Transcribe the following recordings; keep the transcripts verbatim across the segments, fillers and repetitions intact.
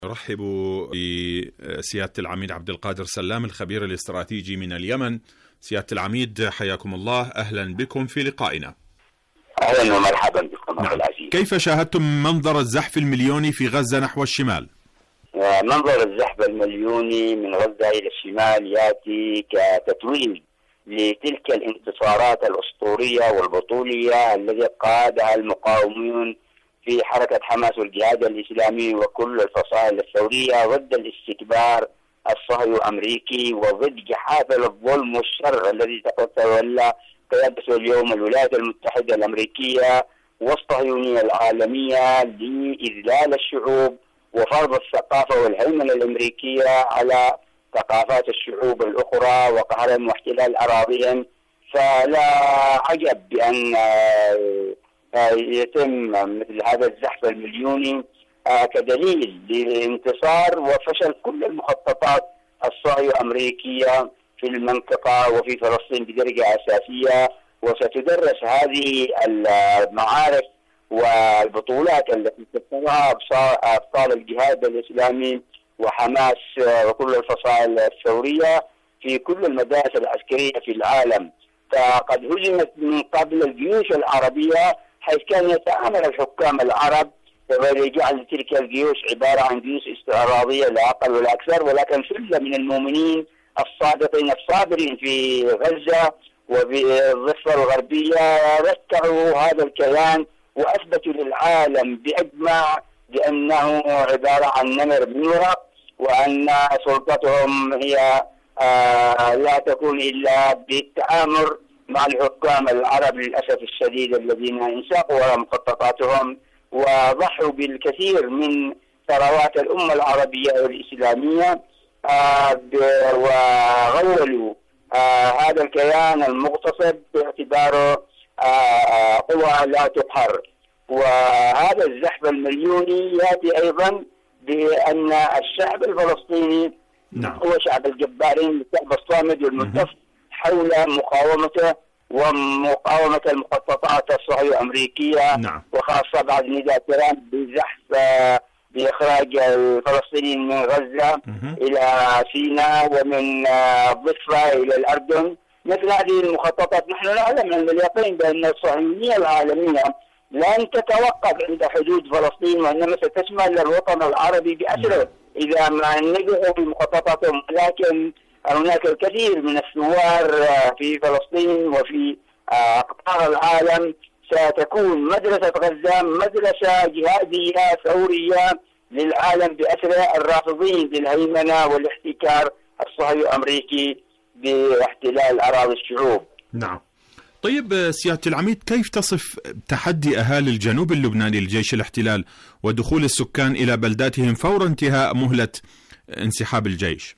أرحب بسيادة العميد عبد القادر سلام الخبير الاستراتيجي من اليمن. سيادة العميد حياكم الله، أهلا بكم في لقائنا. أهلا ومرحبا بكم. نعم. العزيز، كيف شاهدتم منظر الزحف المليوني في غزة نحو الشمال؟ منظر الزحف المليوني من غزة إلى الشمال يأتي كتتويج لتلك الانتصارات الأسطورية والبطولية التي قادها المقاومون في حركة حماس والجهاد الإسلامي وكل الفصائل الثورية ضد الاستكبار الصهيوني الأمريكي وضد جحافل الظلم والشر الذي تتولى قيادته اليوم الولايات المتحدة الأمريكية والصهيونية العالمية لإذلال الشعوب وفرض الثقافة والهيمنة الأمريكية على ثقافات الشعوب الأخرى وقهرهم واحتلال أراضيهم. فلا عجب بأن يتم مثل هذا الزحف المليوني كدليل لانتصار وفشل كل المخططات الصهيونية الأمريكية في المنطقة وفي فلسطين بدرجة أساسية. وستدرس هذه المعارك والبطولات التي تكتسبها أبطال الجهاد الإسلامي وحماس وكل الفصائل الثورية في كل المدارس العسكرية في العالم. فقد هزمت من قبل الجيوش العربية، حيث كان يتآمر الحكام العرب وجعل تلك الجيوش عبارة عن جيوش استعراضية لا أقل ولا أكثر، ولكن سلة من المؤمنين الصادقين الصابرين في غزة وفي الضفة الغربية ركعوا هذا الكيان وأثبتوا للعالم بأجمع بأنه عبارة عن نمر من ورق، وأن سلطتهم هي آه لا تكون إلا بالتآمر مع الحكام العرب للأسف الشديد الذين انساقوا وراء مخططاتهم وضحوا بالكثير من ثروات الأمة العربية والإسلامية آه وغولوا آه هذا الكيان المغتصب باعتباره آه قوى لا تقهر. وهذا الزحف المليوني يأتي أيضا بأن الشعب الفلسطيني نعم. هو شعب الجبارين، الشعب الصامد والملتف حول مقاومته ومقاومة المخططات الصهيونية الأمريكية نعم. وخاصة بعد نداء ترامب بزحف بإخراج الفلسطينيين من غزة مه. إلى سيناء ومن الضفة إلى الأردن. مثل هذه المخططات نحن نعلم عن اليقين بأن الصهيونية العالمية لن تتوقف عند حدود فلسطين، وإنما ستشمل الوطن العربي بأسره إذا ما نجحوا في مخططاتهم. لكن هناك الكثير من الثوار في فلسطين وفي أقطار العالم ستكون مدرسة غزة مدرسة جهادية ثورية للعالم بأسره الرافضين للهيمنة والاحتكار الصهيوني الأمريكي باحتلال أراضي الشعوب. نعم. طيب سيادة العميد، كيف تصف تحدي أهالي الجنوب اللبناني لجيش الاحتلال ودخول السكان إلى بلداتهم فور انتهاء مهلة انسحاب الجيش؟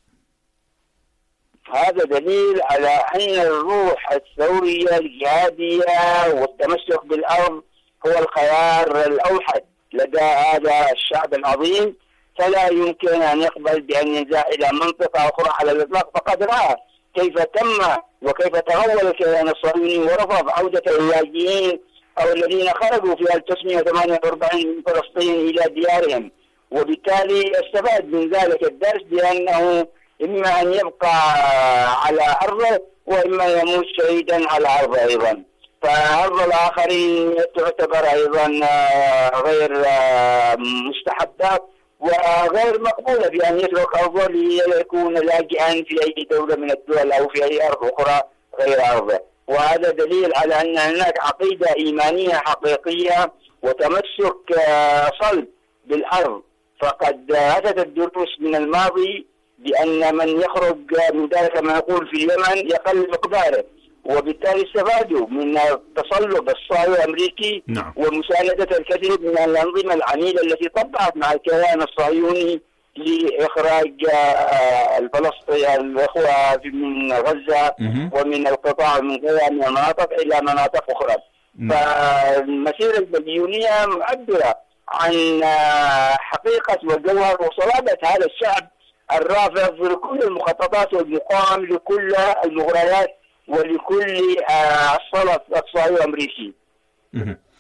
هذا دليل على أن الروح الثورية الجهادية والتمسك بالأرض هو الخيار الأوحد لدى هذا الشعب العظيم، فلا يمكن أن يقبل بأن ينزع إلى منطقة أخرى على الإطلاق. فقد رأى كيف تم وكيف تغول الكيان الصهيوني ورفض عودة اللاجئين أو الذين خرجوا في ألف وتسعمائة وثمانية وأربعين من فلسطين إلى ديارهم، وبالتالي استفاد من ذلك الدرس بأنه إما أن يبقى على أرضه وإما يموت شهيدا على أرضه أيضا. فأرض الآخرين تعتبر أيضا غير مستحبة وغير مقبولة بأن يترك أرضه ليكون لاجئا في أي دولة من الدول أو في أي أرض أخرى غير أرضه. وهذا دليل على أن هناك عقيدة إيمانية حقيقية وتمسك صلب بالأرض. فقد أتت الدروس من الماضي بأن من يخرج من ذلك ما يقول في اليمن يقل مقداره، وبالتالي استفادوا من التصلب الصهيوني الأمريكي نعم. ومساندة الكثير من الأنظمة العنيدة التي طبعت مع الكيان الصهيوني لإخراج الفلسطينيين الأخوة من غزة مه. ومن القطاع من غيرها من المناطق إلى مناطق أخرى. فالمسيرة المليونية معبرة عن حقيقة وجوهر وصلابة هذا الشعب الرافض لكل المخططات والمقاومة لكل المغريات ولكل الصلف الصهيوني الأمريكي.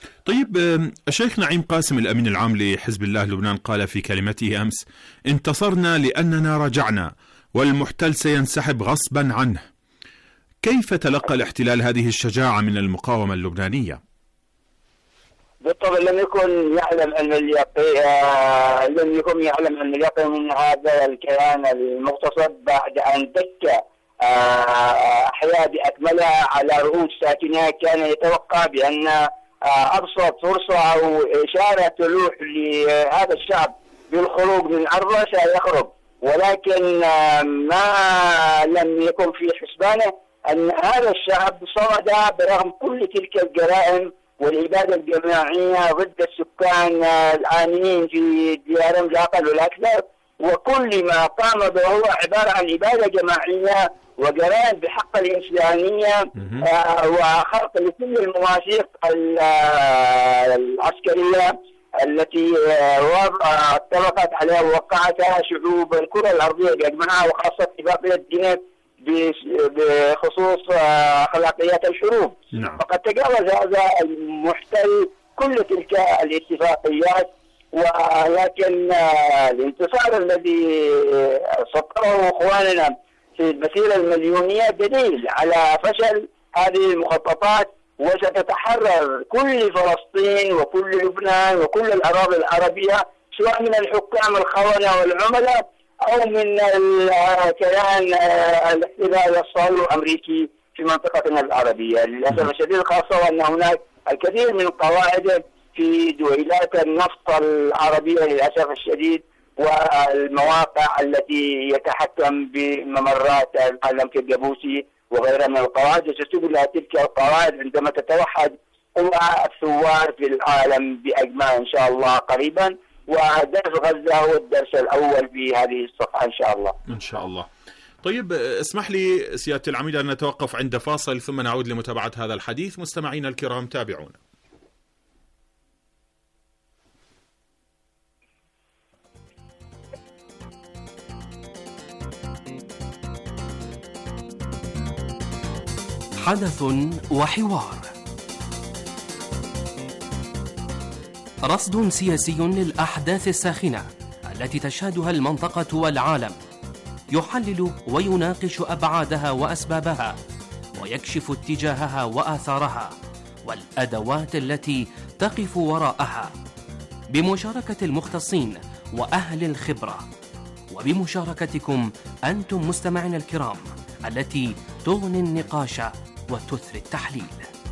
طيب الشيخ نعيم قاسم الأمين العام لحزب الله لبنان قال في كلمته أمس: انتصرنا لأننا رجعنا والمحتل سينسحب غصبا عنه. كيف تلقى الاحتلال هذه الشجاعة من المقاومة اللبنانية؟ بالطبع لم يكن يعلم أن اليقين لم يكن يعلم أن اليقين من هذا الكيان المغتصب بعد أن دك أحياء بأكملها على رؤوس ساكنها. كان يتوقع بأن أبسط فرصة أو إشارة تلوح لهذا الشعب بالخروج من أرضه سيخرج، ولكن ما لم يكن في حسبانه أن هذا الشعب صمد برغم كل تلك الجرائم والإبادة الجماعية ضد السكان الآمنين في ديارهم الأقل والأكثر، وكل ما قام به هو عبارة عن إبادة جماعية وجرائم بحق الإنسانية وخرق لكل المواثيق العسكرية التي اتفقت عليها ووقعتها شعوب الكرة الأرضية بأجمعها، وخاصة اتفاقية جنيف بخصوص أخلاقيات الحروب. نعم. فقد تجاوز هذا المحتل كل تلك الاتفاقيات، ولكن الانتصار الذي سطره اخواننا في المسيرة المليونية دليل على فشل هذه المخططات، وستتحرر كل فلسطين وكل لبنان وكل الأراضي العربية سواء من الحكام الخونة والعملاء أو من الكيان الاحتلال الصهيوني الأمريكي في منطقتنا العربية. للأسف الشديد خاصة أن هناك الكثير من قواعد في دويلات النفط العربية للأسف الشديد والمواقع التي يتحكم بممرات العالم كالجابوسي وغيرها من القواعد، وستبلى تلك القواعد عندما تتوحد قوى الثوار في العالم بأجمع إن شاء الله قريبا. ودرس غزة هو الدرس الأول في هذه الصفحة إن شاء الله. إن شاء الله. طيب اسمح لي سيادة العميد أن نتوقف عند فاصل ثم نعود لمتابعة هذا الحديث. مستمعينا الكرام تابعونا. حدث وحوار، رصد سياسي للأحداث الساخنة التي تشهدها المنطقة والعالم، يحلل ويناقش أبعادها وأسبابها، ويكشف اتجاهها وآثارها والأدوات التي تقف وراءها، بمشاركة المختصين وأهل الخبرة، وبمشاركتكم أنتم مستمعين الكرام التي تغني النقاش وتثري التحليل.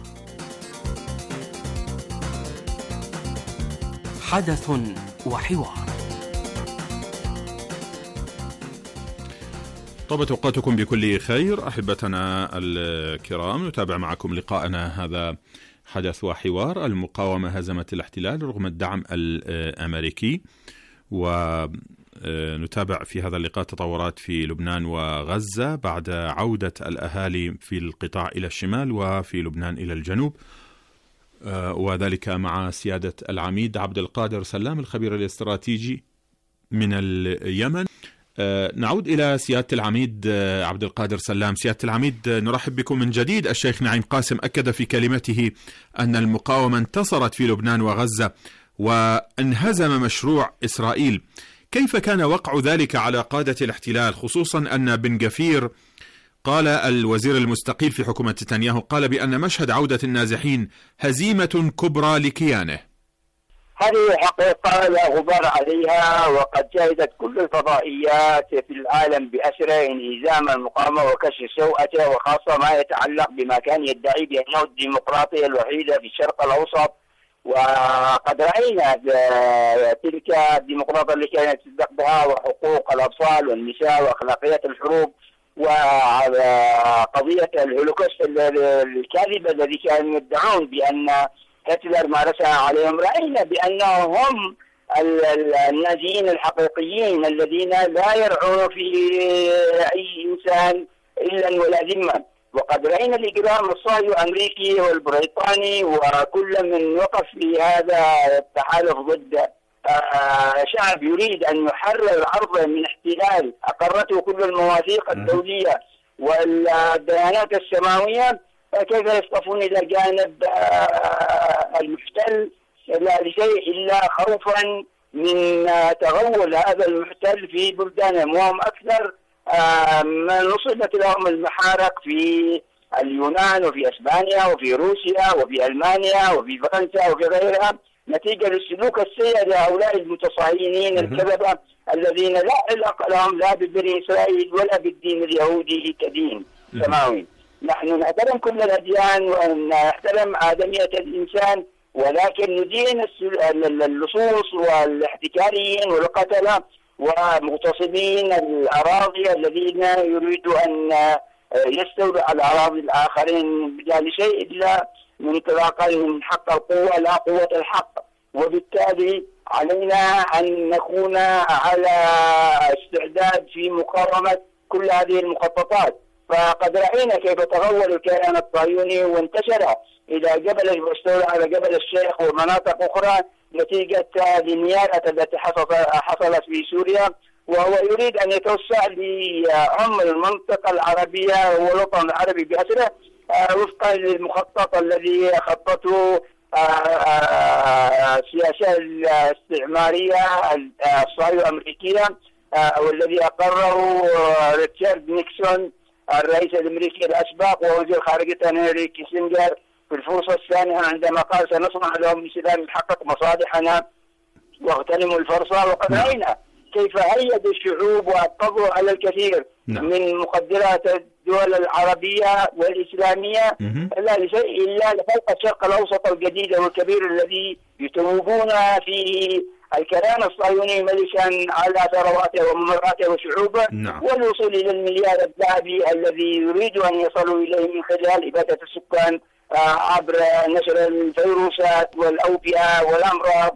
حدث وحوار. طابت أوقاتكم بكل خير أحبتنا الكرام. نتابع معكم لقاءنا هذا حدث وحوار. المقاومة هزمت الاحتلال رغم الدعم الأمريكي، ونتابع في هذا اللقاء تطورات في لبنان وغزة بعد عودة الأهالي في القطاع إلى الشمال وفي لبنان إلى الجنوب، وذلك مع سيادة العميد عبد القادر سلام الخبير الاستراتيجي من اليمن. نعود إلى سيادة العميد عبد القادر سلام. سيادة العميد نرحب بكم من جديد. الشيخ نعيم قاسم أكد في كلمته أن المقاومة انتصرت في لبنان وغزة وانهزم مشروع إسرائيل. كيف كان وقع ذلك على قادة الاحتلال، خصوصا أن بن غفير قال الوزير المستقيل في حكومة نتنياهو قال بأن مشهد عودة النازحين هزيمة كبرى لكيانه؟ هذه حقيقة لا غبار عليها، وقد شهدت كل الفضائيات في العالم بأسره انهزام المقاومة وكشف سوءته، وخاصة ما يتعلق بما كان يدعي بأنه الديمقراطية الوحيدة في الشرق الأوسط. وقد رأينا تلك الديمقراطية اللي كانت تدقها وحقوق الأطفال والنساء وأخلاقيات الحروب وقضية الهولوكوست الكاذبة الذي كانوا يدعون بأن هتلر مارسها عليهم. رأينا بأنهم هم النازيين الحقيقيين الذين لا يرعون في أي إنسان إلا ولا ذمة. وقد رأينا الإجرام الصهيوني الأمريكي والبريطاني وكل من وقف في هذا التحالف ضد شعب يريد أن يحرر أرضه من احتلال أقرته كل المواثيق الدولية والديانات السماوية. كيف يصطفون إلى جانب المحتل لا لشيء إلا خوفا من تغول هذا المحتل في بلدانهم، وهم أكثر ما نصبت لهم المحارق في اليونان وفي اسبانيا وفي روسيا وفي المانيا وفي فرنسا وفي غيرها، نتيجه للسلوك السيء لهؤلاء المتصهينين الكذبه الذين لا علاقه لهم لا ببني اسرائيل ولا بالدين اليهودي كدين سماوي. نحن نحترم كل الاديان ونحترم ادميه الانسان، ولكن ندين اللصوص والاحتكاريين والقتله ومغتصبين الأراضي الذين يريدوا أن يستولوا على أراضي الآخرين بلا شيء إلا من انطلاقا من حق القوة لا قوة الحق. وبالتالي علينا أن نكون على استعداد في مقاومة كل هذه المخططات. فقد رأينا كيف تغول الكيان الصهيوني وانتشر إلى جبل واستولى على جبل الشيخ ومناطق أخرى نتيجة للنيارة التي حصلت في سوريا، وهو يريد أن يتوسع لعم المنطقة العربية والوطن العربي بأسره وفقا للمخطط الذي خطته السياسة الاستعمارية الصهيونية الأمريكية والذي أقره ريتشارد نيكسون الرئيس الأمريكي الأسبق ووزير خارجية هنري كيسنجر في الفرصة الثانية عندما قال سنصنع لهم مثلا نحقق مصالحنا واغتنموا الفرصة. وقد رأينا كيف هيد الشعوب وأبقوا على الكثير نعم. من مقدرات الدول العربية والإسلامية لا لشيء إلا لخلق الشرق الأوسط الجديد والكبير الذي يتوجون فيه الكيان الصهيوني ملكا على ثرواته وممراته وشعوبه نعم. والوصول إلى المليار الذهبي الذي يريد أن يصلوا إليه من خلال إبادة السكان عبر نشر الفيروسات والأوبئة والأمراض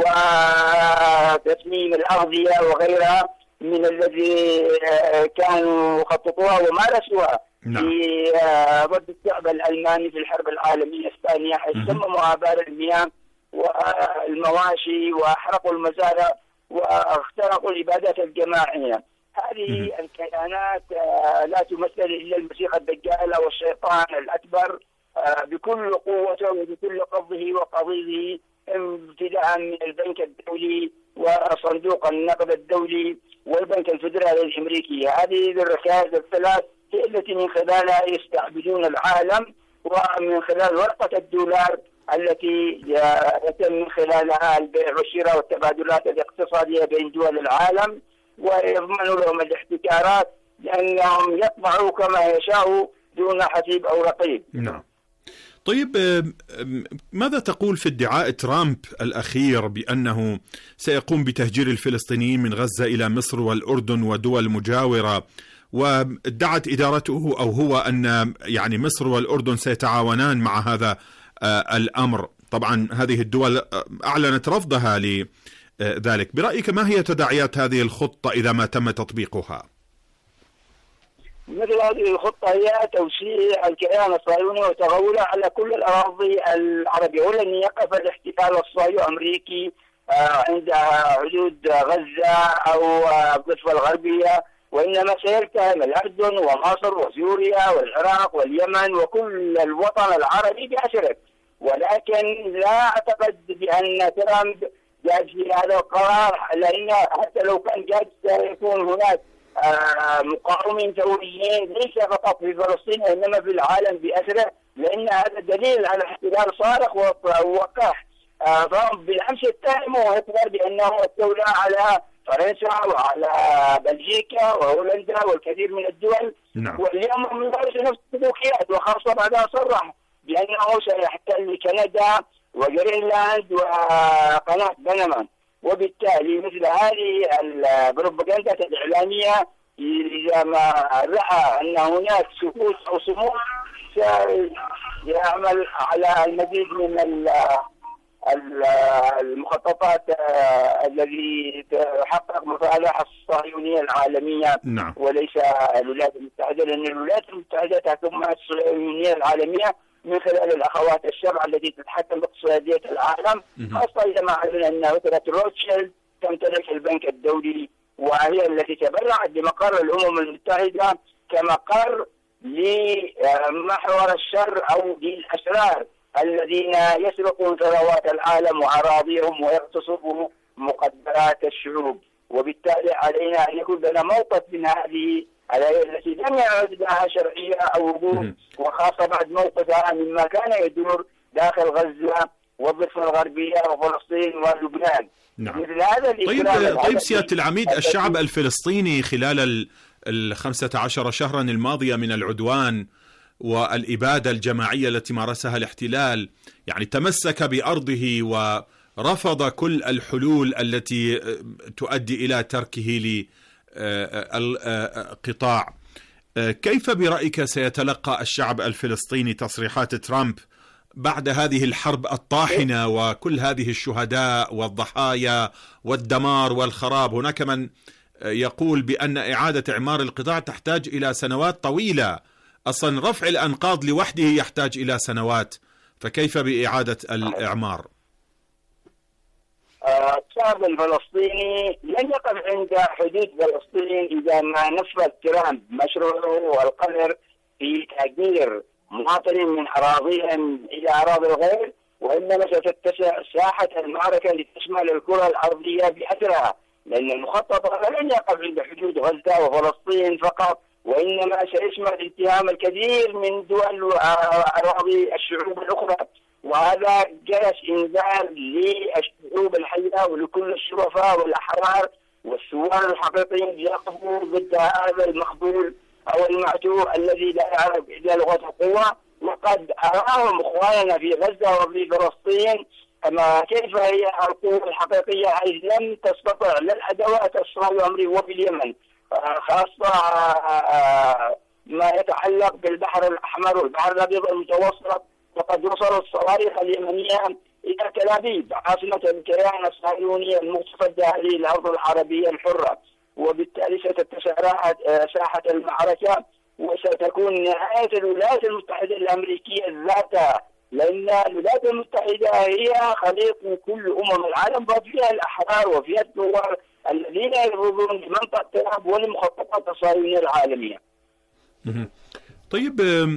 وتسميم الأغذية وغيرها من الذي كانوا يخططوها ومارسوها نعم. في ضد الشعب الألماني في الحرب العالمية الثانية، حيث سمموا آبار المياه والمواشي وأحرقوا المزارع واخترقوا العبادات الجماعية. هذه الكيانات لا تمثل إلا المسيح الدجال والشيطان الأكبر بكل قوته وبكل قبضه وقضيضه، ابتداء من البنك الدولي وصندوق النقد الدولي والبنك الفدرالي الأمريكي. هذه الركائز الثلاث هي التي من خلالها يستعبدون العالم، ومن خلال ورقة الدولار التي يتم من خلالها البيع والشراء والتبادلات الاقتصادية بين دول العالم، ويضمنوا لهم الاحتكارات لأنهم يطمعوا كما يشاءوا دون حسيب أو رقيب. نعم. طيب ماذا تقول في ادعاء ترامب الأخير بأنه سيقوم بتهجير الفلسطينيين من غزة إلى مصر والأردن ودول مجاورة، وادعت إدارته أو هو أن يعني مصر والأردن سيتعاونان مع هذا الأمر؟ طبعا هذه الدول أعلنت رفضها لذلك. برأيك ما هي تداعيات هذه الخطة إذا ما تم تطبيقها؟ مثل هذه الخطة هي توسيع الكيان الصهيوني وتغوله على كل الأراضي العربية، ولن يقف الاحتلال الصهيوني الأمريكي عند حدود غزة أو الضفة الغربية، وإنما سيلتهم الأردن ومصر وسوريا والعراق واليمن وكل الوطن العربي بأسره. ولكن لا أعتقد بأن ترامب جاد في هذا القرار، لأن حتى لو كان جاد سيكون هناك مقاومين ثوريين ليس فقط في فلسطين وإنما في العالم بأسره، لأن هذا دليل على احتلال صارخ ووقاح. ترامب بالأمس اتهمه هتلر بأنه استولى على فرنسا وعلى بلجيكا وهولندا والكثير من الدول نعم. واليوم يمارس نفس السلوكيات، وخاصة بعدها صرح بأنه سيحتل كندا وجرينلاند وقناة بنما. وبالتالي مثل هذه البروباغندا الإعلامية إذا ما رأى أن هناك سكوت أو صمود سيعمل على المزيد من المخططات الذي تحقق مصالح الصهيونية العالمية نعم. وليس الولايات المتحدة، لأن الولايات المتحدة تحكم الصهيونية العالمية من خلال الأخوات السبع التي تتحكم باقتصادية العالم، خاصة إذا ما علمنا أن أسرة روتشيلد تمتلك البنك الدولي، وهي التي تبرعت بمقر الأمم المتحدة كمقر لمحور الشر أو للأسرار الذين يسرقون ثروات العالم وأراضيهم ويغتصبوا مقدرات الشعوب. وبالتالي علينا أن يكون لنا موقف من هذه التي لم يعد لها شرعية أو وجود، وخاصة بعد موقفها مما كان يدور داخل غزة والضفة الغربية وفلسطين ولبنان. نعم. مثل هذا طيب طيب سيادة العميد، الشعب الفلسطيني خلال الخمسة عشر شهرا الماضية من العدوان والإبادة الجماعية التي مارسها الاحتلال يعني تمسك بأرضه ورفض كل الحلول التي تؤدي إلى تركه للقطاع. كيف برأيك سيتلقى الشعب الفلسطيني تصريحات ترامب بعد هذه الحرب الطاحنة وكل هذه الشهداء والضحايا والدمار والخراب؟ هناك من يقول بأن إعادة إعمار القطاع تحتاج إلى سنوات طويلة، أصلا رفع الأنقاض لوحده يحتاج إلى سنوات، فكيف بإعادة الإعمار؟ الشعب الفلسطيني لن يقف عند حدود فلسطين إذا ما نفذ ترامب مشروعه القذر في تهجير مواطنين من أراضيهم إلى أراضي الغير، وإنما ستتسع ساحة المعركة لتشمل الكرة الأرضية بأسرها، لأن المخطط لن يقف عند حدود غزة وفلسطين فقط، وإنما سيشمل التهام الكثير من دول وأراضي الشعوب الأخرى. وهذا جلس إنذار للشعوب الحية ولكل الشرفاء والأحرار والثوار الحقيقيين يقفوا ضد هذا المخذول أو المعتوه الذي لا يعرف إلا لغة القوة. وقد أراهم إخواننا في غزة وفي فلسطين أما كيف هي القوة الحقيقية، حيث لم تستطع للأدوات الصهيونية أمري وفي اليمن، خاصة ما يتعلق بالبحر الأحمر والبحر الأبيض المتوسط. وقد وصلت الصواريخ اليمنية إلى تل أبيب عاصمة الكيان الصهيوني المستفد هذه الأرض العربية الحرة، وبالتالي ستتسع ساحة المعركة وستكون نهاية الولايات المتحدة الأمريكية ذاتها، لأن الولايات المتحدة هي خليط من كل أمم العالم وفيها الأحرار وفيها الثوار الذين يرفضون لمنطقة ترامب ولمخططات الصهيونية العالمية. طيب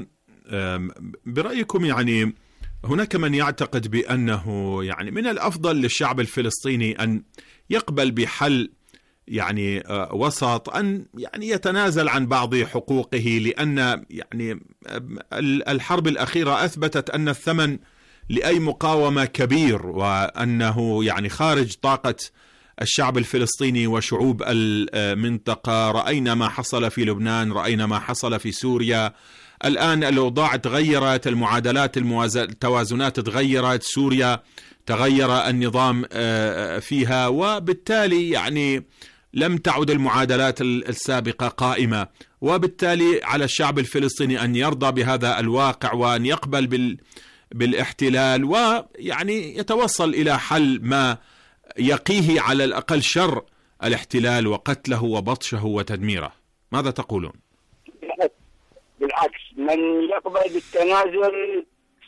برأيكم يعني هناك من يعتقد بأنه يعني من الأفضل للشعب الفلسطيني أن يقبل بحل يعني وسط، أن يعني يتنازل عن بعض حقوقه، لأن يعني الحرب الأخيرة أثبتت أن الثمن لأي مقاومة كبير، وأنه يعني خارج طاقة الشعب الفلسطيني وشعوب المنطقة. رأينا ما حصل في لبنان، رأينا ما حصل في سوريا، الآن الأوضاع تغيرت، المعادلات التوازنات تغيرت، سوريا تغير النظام فيها، وبالتالي يعني لم تعد المعادلات السابقة قائمة، وبالتالي على الشعب الفلسطيني أن يرضى بهذا الواقع وأن يقبل بال بالاحتلال ويعني يتوصل إلى حل ما يقيه على الأقل شر الاحتلال وقتله وبطشه وتدميره. ماذا تقولون؟ بالعكس، من يقبل بالتنازل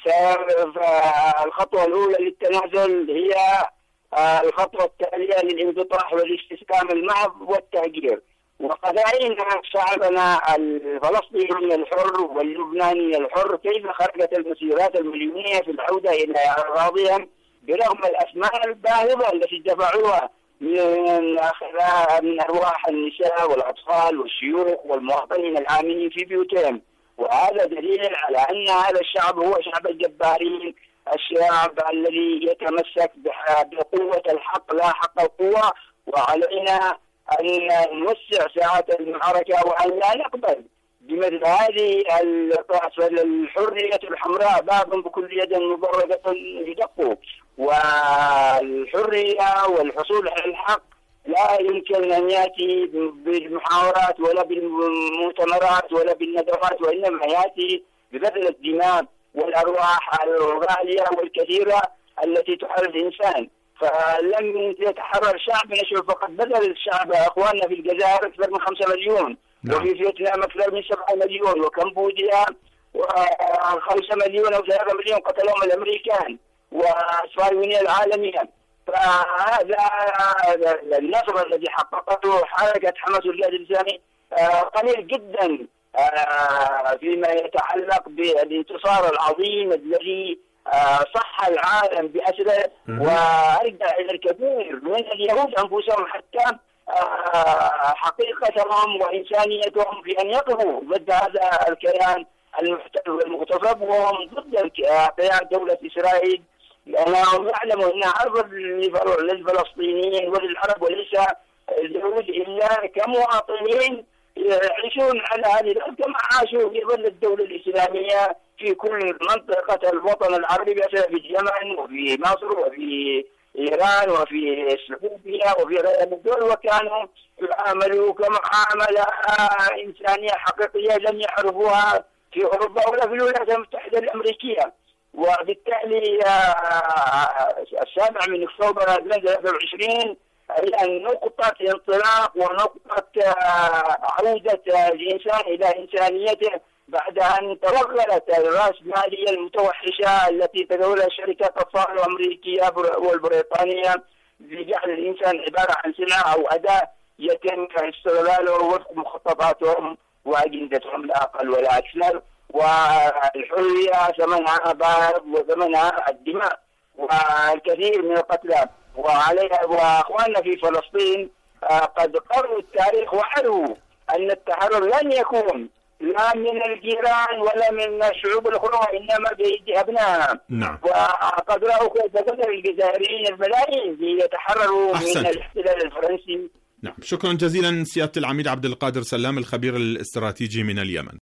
الخطوة الأولى للتنازل هي الخطوة التالية للانبطاح والاستسلام المحض والتهجير. وقد رأينا شعبنا الفلسطيني الحر واللبناني الحر كيف خرجت المسيرات المليونية في العودة إلى أراضيهم برغم الأثمان الباهظة التي دفعوها من من أرواح النساء والأطفال والشيوخ والمواطنين العاملين في بيوتهم. وهذا دليل على أن هذا الشعب هو شعب الجبارين، الشعب الذي يتمسك بقوة الحق لا حق القوة. وعلينا أن نوسع ساعة المعركة وأن لا نقبل بمثل هذه الحرية الحمراء باب بكل يد مبردة يدقوا. والحرية والحصول على الحق لا يمكن أن يأتي بالمحاورات ولا بالمؤتمرات ولا بالندوات، وإنما يأتي ببذل الدماء والأرواح الغالية والكثيرة التي تحرر الإنسان. فلم يتحرر شعب نشوف فقط بذل الشعب أخواننا في الجزائر أكثر من خمسة مليون، نعم. وفي فيتنام أكثر من سبعة مليون، وكمبوديا خمسة مليون أو ثلاثة مليون قتلهم الأمريكان والصهيونية العالمية. فهذا النصر الذي حققته حركة حماس والجهاد الإسلامي قليل جدا فيما يتعلق بالانتصار العظيم الذي صح العالم بأسره، وأرجع إلى الكثير من اليهود أنفسهم حتى حقيقتهم وإنسانيتهم في أن يقفوا ضد هذا الكيان المحتل والمغتصب، وهم ضد كيان دولة إسرائيل، لأنهم يعلموا أن عرض للفلسطينيين وللعرب وليس اليهود إلا كمواطنين يعيشون على هذه الأرض كما عاشوا في ظل الدولة الإسلامية في كل منطقة الوطن العربي، في اليمن وفي مصر وفي إيران وفي السعودية وفي غيرها من الدول، وكانوا يعاملوا كمعاملة إنسانية حقيقية لم يعرفوها في أوروبا ولا في الولايات المتحدة الأمريكية. وبالتالي السابع من أكتوبر ألفين وثلاثة وعشرين هي نقطة انطلاق ونقطة عودة الإنسان إلى إنسانيته بعد أن توغلت الرأسمالية المتوحشة التي تدولها الشركات الصاغرة الأمريكية والبريطانية لجعل الإنسان عبارة عن سلعة أو أداة يتم استغلاله وفق مخططاتهم وأجندتهم لا أقل ولا أكثر، والحرية ثمنها بارد وثمنها الدماء والكثير من القتلى. وعليها وأخواننا في فلسطين قد قروا التاريخ وعرفوا أن التحرر لن يكون لا من الجيران ولا من الشعوب الأخرى، إنما بيد أبنائها. نعم. وقد رأوا كيف قدر الجزائريين الملايين ليتحرروا من الاحتلال الفرنسي. نعم، شكرا جزيلا سيادة العميد عبد القادر سلام الخبير الاستراتيجي من اليمن.